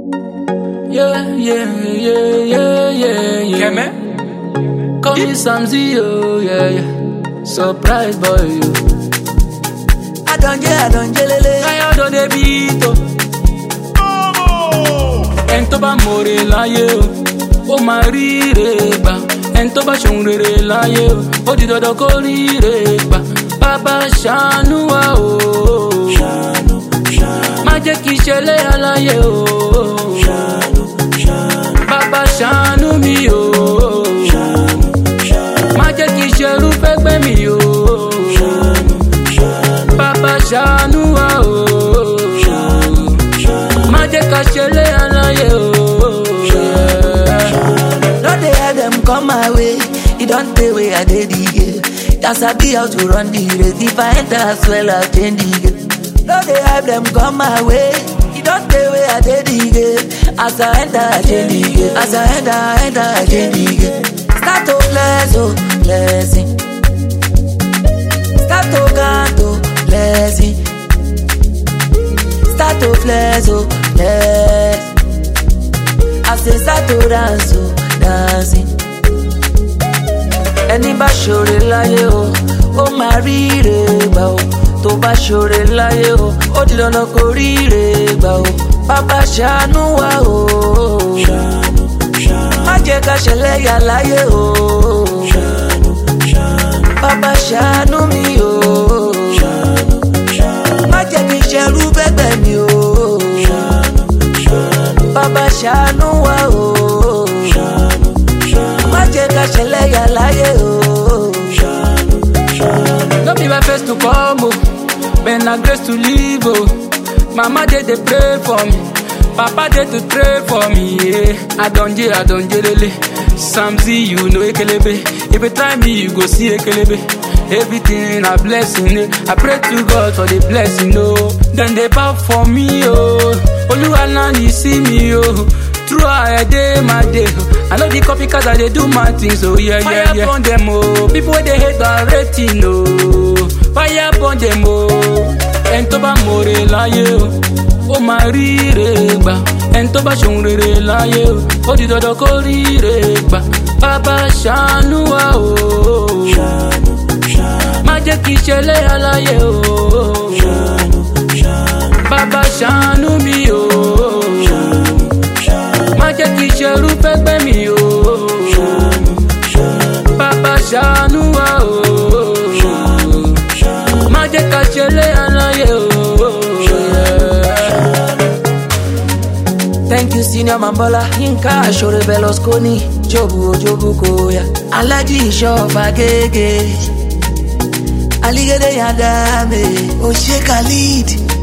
Yeah. Keme? Call me Samzy, yeah. Surprise boy, yo. I don't lele. I don't dey beat, oh. En tó bá more láyé o, ó máa ríre gbà. En tó bá ṣohun rere láyé o, ó di dandan kó ríre gbà. Bàbá ṣàánú wa o. Má jẹ́ kí ìṣẹ̀lẹ̀ aláyé o. Bàbá ṣàánú mi o. Má jẹ́ kí ìṣẹ̀rú fẹ́ gbẹ́ mi o. Bàbá ṣàánú wa o. Má jẹ́ ká ṣẹlẹ̀ aláyé o. No dey have them come my way. It don't pay way I did the game. That's I be how to run the race. If I enter as well, I'll change the game. No dey have them come my way. It don't pay way I did the game. As I enter, I change the game. As I enter, I change the game. Start to bless, oh, blessing. Start to canto, blessing. Start to flex, oh, bless. I say start to dance, oh, dancing. Ẹni bá ṣoore láyé o, ó máa ríre gbà o. Tó bá ṣoore láyé o, ó di dandan kó ríre gbà o. Bàbá ṣàánú wa o. Má jẹ́ ká ṣẹlẹ́yà láyé o. Bàbá ṣàánú mi o. Má jẹ́ kí n ṣẹrú bẹ́gbẹ́ mi o. Bàbá ṣàánú wa o. Má jẹ́ ká ṣẹlẹ́yà láyé o. No be my first to come, oh. But na grace to live, oh. Mama dey pray for me. Papa dey to pray for me, yeah. I don't lele. Samzy, you know ekelebe. If you try me, you go see ekelebe. Everything a blessing, eh. I pray to God for the blessing, oh. Then they bow for me, oh. Oluwa you see me, oh. Through I day my day, oh. I know the copycats I they do my things, oh yeah. Fire upon them, oh. People they hate are rating, oh. Fire upon them, oh. En tó bá more láyé o, ó máa ríre gbà. En tó bá ṣohun rere láyé o, ó di dandan kó ríre gbà. Bàbá ṣàánú wa o. Má jẹ́ kí ìṣẹ̀lẹ̀ aláyé o. Bàbá ṣàánú mi o. Má jẹ́ kí ìṣẹ̀rú fẹ́ gbẹ́ mi o. Bàbá ṣàánú wa o. Má jẹ́ ká ṣẹlẹ̀ aláyé o. Thank you, Senior Mambola. Yinka Ashore Berlusconi. Jobu Koya. Alaji Ishofa Gege. Aligede Yadame. Oshe Khalid.